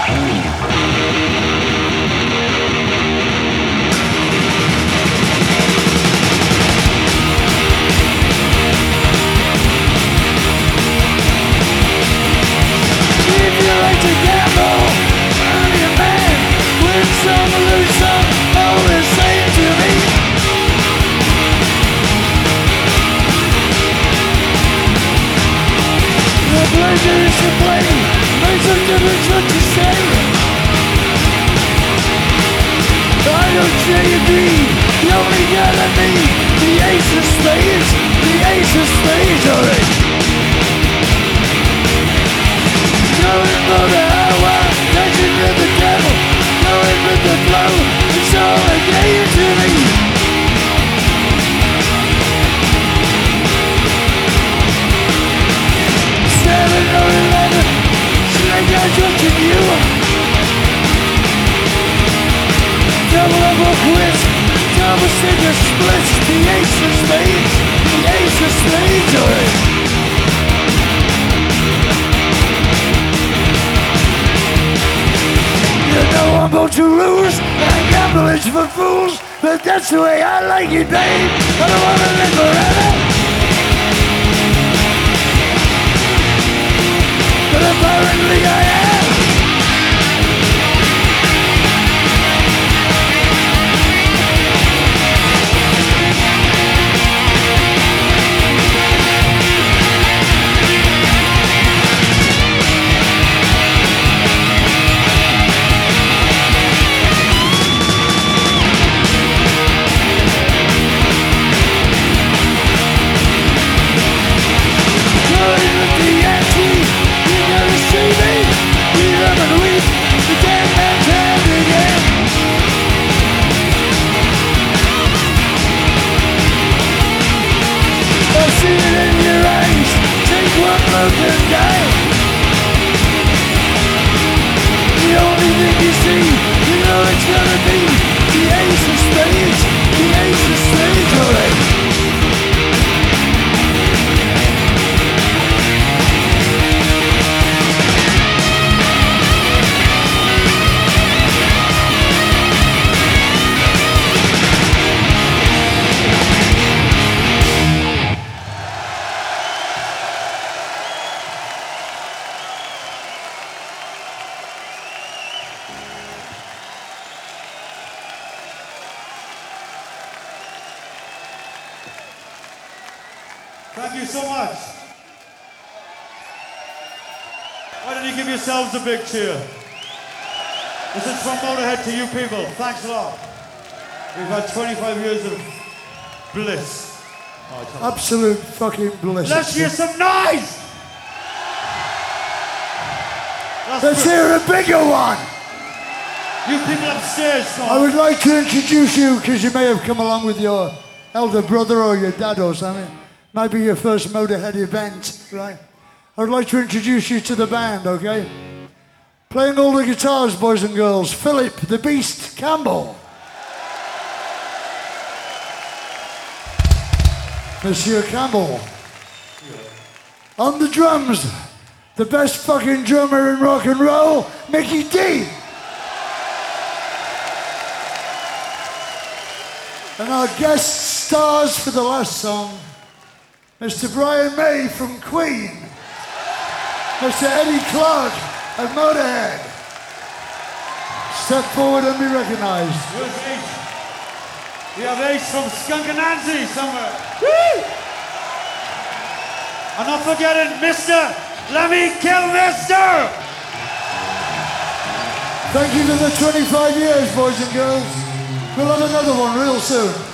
That's the way I like it, babe. I don't want to live forever. But apparently I am. Thank you so much. Why don't you give yourselves a big cheer? This is from Motorhead to you people. Thanks a lot. We've had 25 years of bliss. Absolute fucking bliss. Let's hear some noise! Let's hear a bigger one! You people upstairs, son. I would like to introduce you, because you may have come along with your elder brother or your dad or something. Might be your first Motorhead event, right? I would like to introduce you to the band, okay? Playing all the guitars, boys and girls, Philip the Beast Campbell. Monsieur Campbell. On the drums, the best fucking drummer in rock and roll, Mickey D. And our guest stars for the last song, Mr. Brian May from Queen, Mr. Eddie Clark of Motorhead. Step forward and be recognized. Where's Ace? We have Ace from Skunk Anansie somewhere. Woo! I'm not forgetting Mr. Lemmy Kilmister. Thank you for the 25 years, boys and girls. We'll have another one real soon.